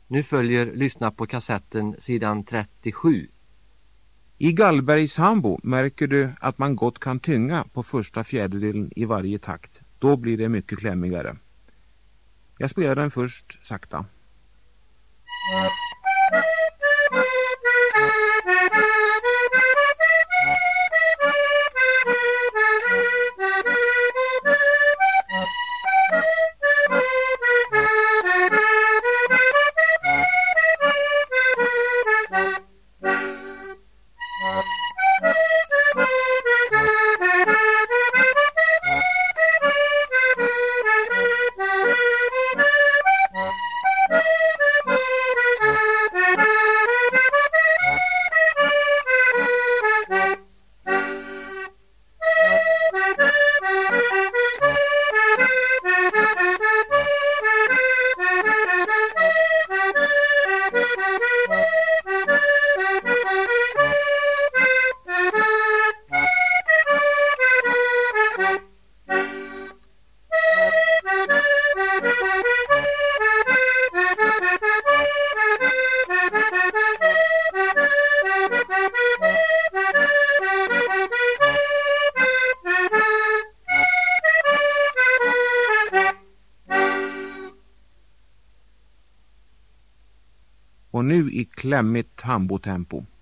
Nu följer lyssna på kassetten sidan 37. I Gallbergs Hambo märker du att man gott kan tynga på första fjärdedelen i varje takt. Då blir det mycket klämmigare. Jag spelar den först sakta. Och nu i klämmigt hambotempo.